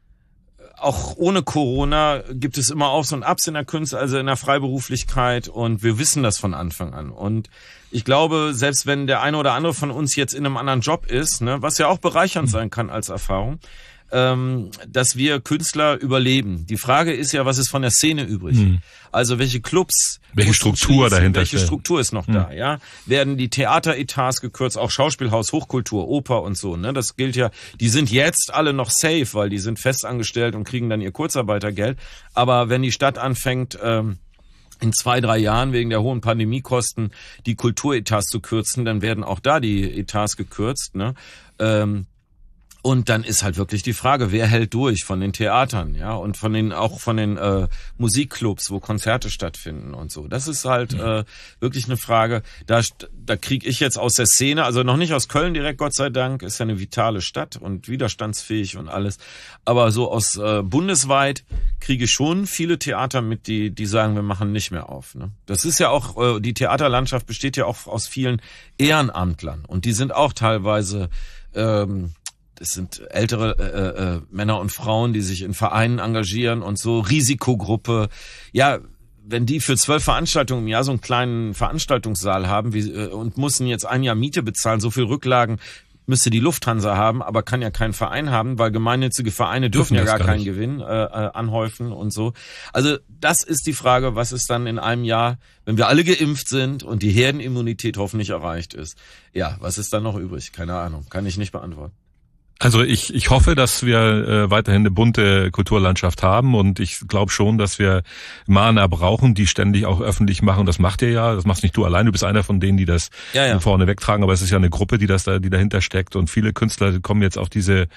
auch ohne Corona gibt es immer Aufs und Abs in der Kunst, also in der Freiberuflichkeit, und wir wissen das von Anfang an. Und ich glaube, selbst wenn der eine oder andere von uns jetzt in einem anderen Job ist, ne, was ja auch bereichernd sein kann als Erfahrung, ähm, dass wir Künstler überleben. Die Frage ist ja, was ist von der Szene übrig? Hm. Also welche Clubs, welche Struktur dahinter welche stellen. Struktur ist noch hm. da, ja? Werden die Theateretats gekürzt, auch Schauspielhaus, Hochkultur, Oper und so, ne? Das gilt ja, die sind jetzt alle noch safe, weil die sind festangestellt und kriegen dann ihr Kurzarbeitergeld. Aber wenn die Stadt anfängt, ähm, in zwei, drei Jahren wegen der hohen Pandemiekosten die Kulturetats zu kürzen, dann werden auch da die Etats gekürzt, ne? Ähm, Und dann ist halt wirklich die Frage, wer hält durch von den Theatern, ja, und von den auch von den äh, Musikclubs, wo Konzerte stattfinden und so. Das ist halt äh, wirklich eine Frage. Da da kriege ich jetzt aus der Szene, also noch nicht aus Köln direkt, Gott sei Dank, ist ja eine vitale Stadt und widerstandsfähig und alles. Aber so aus äh, bundesweit kriege ich schon viele Theater mit, die die sagen, wir machen nicht mehr auf. Ne? Das ist ja auch äh, die Theaterlandschaft besteht ja auch aus vielen Ehrenamtlern und die sind auch teilweise ähm, das sind ältere äh, äh, Männer und Frauen, die sich in Vereinen engagieren und so, Risikogruppe. Ja, wenn die für zwölf Veranstaltungen im Jahr so einen kleinen Veranstaltungssaal haben wie, äh, und müssen jetzt ein Jahr Miete bezahlen, so viel Rücklagen müsste die Lufthansa haben, aber kann ja keinen Verein haben, weil gemeinnützige Vereine dürfen, dürfen ja gar, gar keinen Gewinn äh, äh, anhäufen und so. Also das ist die Frage, was ist dann in einem Jahr, wenn wir alle geimpft sind und die Herdenimmunität hoffentlich erreicht ist. Ja, was ist dann noch übrig? Keine Ahnung, kann ich nicht beantworten. Also ich ich hoffe, dass wir äh, weiterhin eine bunte Kulturlandschaft haben, und ich glaube schon, dass wir Mahner brauchen, die ständig auch öffentlich machen. Das macht ihr ja, das machst nicht du allein, du bist einer von denen, die das ja, ja. vorne wegtragen, aber es ist ja eine Gruppe, die das da, die dahinter steckt, und viele Künstler kommen jetzt auf diese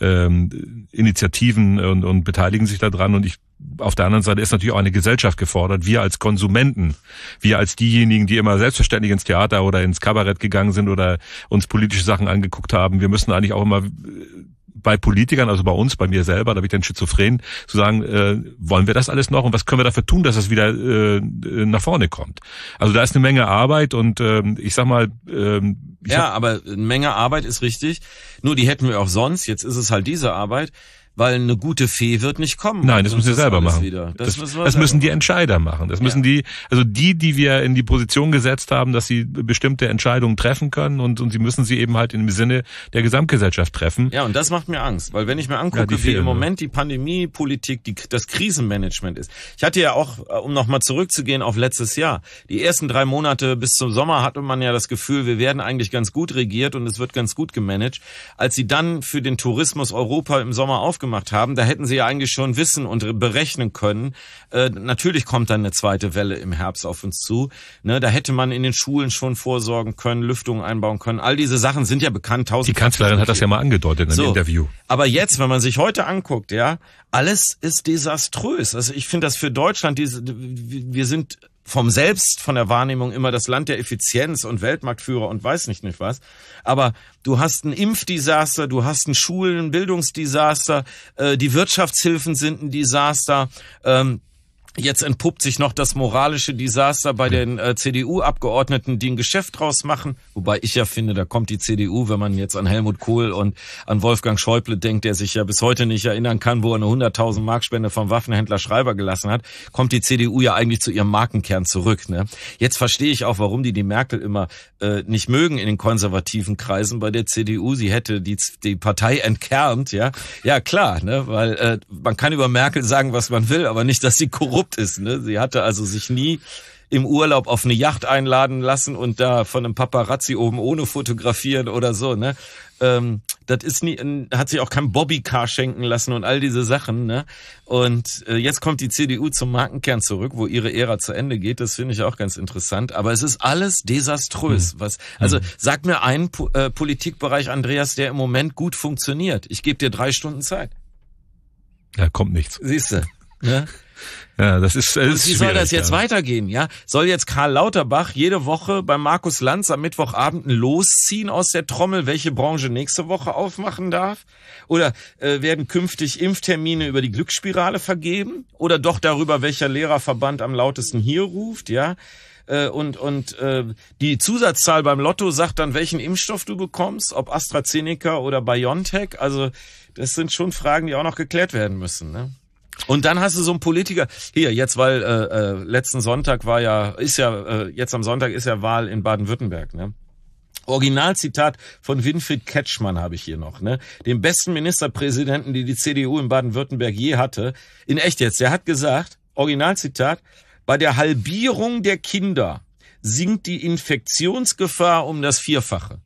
ähm, Initiativen und, und beteiligen sich daran, und ich auf der anderen Seite ist natürlich auch eine Gesellschaft gefordert. Wir als Konsumenten, wir als diejenigen, die immer selbstverständlich ins Theater oder ins Kabarett gegangen sind oder uns politische Sachen angeguckt haben, wir müssen eigentlich auch immer bei Politikern, also bei uns, bei mir selber, da bin ich dann schizophren, zu sagen, äh, wollen wir das alles noch und was können wir dafür tun, dass es wieder äh, nach vorne kommt. Also da ist eine Menge Arbeit, und äh, ich sag mal... Äh, ja, aber eine Menge Arbeit ist richtig, nur die hätten wir auch sonst, jetzt ist es halt diese Arbeit. weil eine gute Fee wird nicht kommen. Nein, das müssen wir selber machen. Wieder. Das, das, müssen, wir das müssen die Entscheider machen. Das müssen ja. die, also die, die wir in die Position gesetzt haben, dass sie bestimmte Entscheidungen treffen können und, und sie müssen sie eben halt im Sinne der Gesamtgesellschaft treffen. Ja, und das macht mir Angst, weil wenn ich mir angucke, ja, wie im Moment die Pandemiepolitik, die, das Krisenmanagement ist. Ich hatte ja auch, um nochmal zurückzugehen auf letztes Jahr, die ersten drei Monate bis zum Sommer hatte man ja das Gefühl, wir werden eigentlich ganz gut regiert und es wird ganz gut gemanagt. Als sie dann für den Tourismus Europa im Sommer aufgemacht haben, da hätten sie ja eigentlich schon wissen und berechnen können. Äh, natürlich kommt dann eine zweite Welle im Herbst auf uns zu. Ne, da hätte man in den Schulen schon vorsorgen können, Lüftungen einbauen können. All diese Sachen sind ja bekannt. Die Kanzlerin hat das ja mal angedeutet in einem so, Interview. Aber jetzt, wenn man sich heute anguckt, ja, alles ist desaströs. Also ich finde das für Deutschland, diese, wir sind vom Selbst, von der Wahrnehmung immer das Land der Effizienz und Weltmarktführer und weiß nicht nicht was. Aber du hast ein Impfdesaster, du hast ein Schulen-, Bildungsdesaster, äh, die Wirtschaftshilfen sind ein Desaster, ähm, jetzt entpuppt sich noch das moralische Desaster bei den äh, C D U-Abgeordneten, die ein Geschäft draus machen. Wobei ich ja finde, da kommt die C D U, wenn man jetzt an Helmut Kohl und an Wolfgang Schäuble denkt, der sich ja bis heute nicht erinnern kann, wo er eine hunderttausend Mark Spende vom Waffenhändler Schreiber gelassen hat, kommt die C D U ja eigentlich zu ihrem Markenkern zurück. Ne? Jetzt verstehe ich auch, warum die die Merkel immer äh, nicht mögen in den konservativen Kreisen bei der C D U. Sie hätte die, die Partei entkernt. Ja, ja klar, ne? Weil äh, man kann über Merkel sagen, was man will, aber nicht, dass sie korrupt ist. Ne? Sie hatte also sich nie im Urlaub auf eine Yacht einladen lassen und da von einem Paparazzi oben ohne fotografieren oder so. Ne? Ähm, das ist nie, hat sich auch kein Bobbycar schenken lassen und all diese Sachen. Ne? Und äh, jetzt kommt die C D U zum Markenkern zurück, wo ihre Ära zu Ende geht. Das finde ich auch ganz interessant. Aber es ist alles desaströs. Was? Also sag mir einen po- äh, Politikbereich, Andreas, der im Moment gut funktioniert. Ich gebe dir drei Stunden Zeit. Ja, kommt nichts. Siehst du? Ne? Ja, das ist, das ist Wie soll das jetzt ja. weitergehen? Ja, soll jetzt Karl Lauterbach jede Woche bei Markus Lanz am Mittwochabend losziehen aus der Trommel, welche Branche nächste Woche aufmachen darf? Oder äh, werden künftig Impftermine über die Glücksspirale vergeben? Oder doch darüber, welcher Lehrerverband am lautesten hier ruft? Ja. Und und äh, die Zusatzzahl beim Lotto sagt dann, welchen Impfstoff du bekommst, ob AstraZeneca oder BioNTech. Also das sind schon Fragen, die auch noch geklärt werden müssen. Ne? Und dann hast du so einen Politiker, hier jetzt, weil äh, äh, letzten Sonntag war ja, ist ja, äh, jetzt am Sonntag ist ja Wahl in Baden-Württemberg, ne? Originalzitat von Winfried Kretschmann habe ich hier noch, ne? Dem besten Ministerpräsidenten, die die C D U in Baden-Württemberg je hatte. In echt jetzt, der hat gesagt, Originalzitat, bei der Halbierung der Kinder sinkt die Infektionsgefahr um das Vierfache.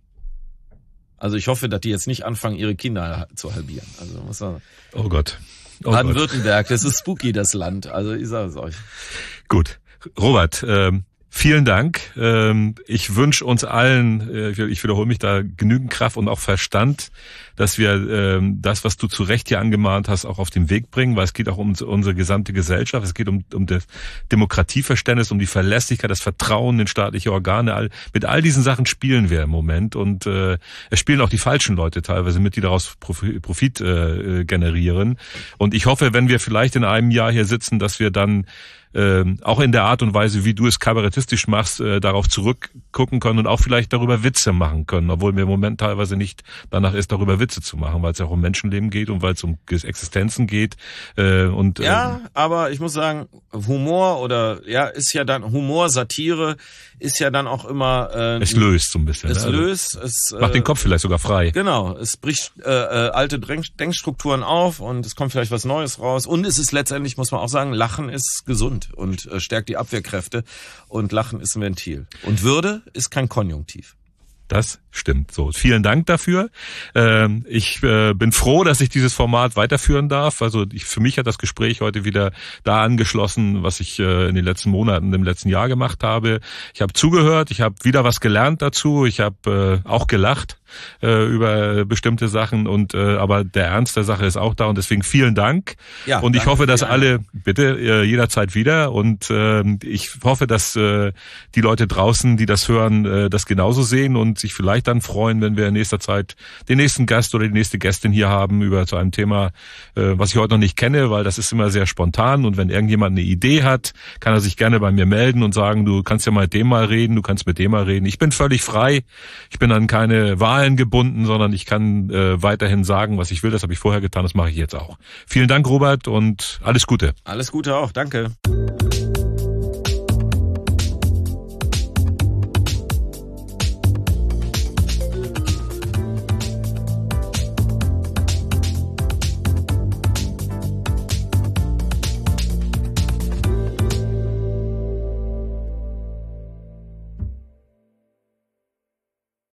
Also ich hoffe, dass die jetzt nicht anfangen, ihre Kinder zu halbieren. Also muss man Oh Gott. Oh Baden-Württemberg, das ist spooky, das Land. Also ich sage es euch. Gut. Robert, ähm, vielen Dank. Ähm, ich wünsche uns allen, äh, ich wiederhole mich da, genügend Kraft und auch Verstand, dass wir ähm, das, was du zu Recht hier angemahnt hast, auch auf den Weg bringen, weil es geht auch um unsere gesamte Gesellschaft. Es geht um, um das Demokratieverständnis, um die Verlässlichkeit, das Vertrauen in staatliche Organe. All, mit all diesen Sachen spielen wir im Moment und äh, es spielen auch die falschen Leute teilweise mit, die daraus Profit, Profit äh, generieren. Und ich hoffe, wenn wir vielleicht in einem Jahr hier sitzen, dass wir dann Ähm, auch in der Art und Weise, wie du es kabarettistisch machst, äh, darauf zurückgucken können und auch vielleicht darüber Witze machen können, obwohl mir im Moment teilweise nicht danach ist, darüber Witze zu machen, weil es ja auch um Menschenleben geht und weil es um Existenzen geht. Äh, und ja, ähm, aber ich muss sagen, Humor oder ja ist ja dann Humor, Satire ist ja dann auch immer äh, es löst so ein bisschen. Es ne? löst, es macht äh, den Kopf vielleicht sogar frei. Genau, es bricht äh, äh, alte Denk- Denkstrukturen auf und es kommt vielleicht was Neues raus und es ist letztendlich, muss man auch sagen, Lachen ist gesund und äh, stärkt die Abwehrkräfte und Lachen ist ein Ventil. Und Würde ist kein Konjunktiv. Das stimmt. So, vielen Dank dafür. Ähm, ich äh, bin froh, dass ich dieses Format weiterführen darf. Also ich, für mich hat das Gespräch heute wieder da angeschlossen, was ich äh, in den letzten Monaten, im letzten Jahr gemacht habe. Ich habe zugehört, ich habe wieder was gelernt dazu. Ich habe äh, auch gelacht äh, über bestimmte Sachen und äh, aber der Ernst der Sache ist auch da und deswegen vielen Dank. Ja, und ich hoffe, dass alle bitte äh, jederzeit wieder und äh, ich hoffe, dass äh, die Leute draußen, die das hören, äh, das genauso sehen und sich vielleicht dann freuen, wenn wir in nächster Zeit den nächsten Gast oder die nächste Gästin hier haben über zu einem Thema, äh, was ich heute noch nicht kenne, weil das ist immer sehr spontan und wenn irgendjemand eine Idee hat, kann er sich gerne bei mir melden und sagen, du kannst ja mal mit dem mal reden, du kannst mit dem mal reden. Ich bin völlig frei, ich bin an keine Wahl Zahlen gebunden, sondern ich kann äh, weiterhin sagen, was ich will. Das habe ich vorher getan, das mache ich jetzt auch. Vielen Dank, Robert, und alles Gute. Alles Gute auch, danke.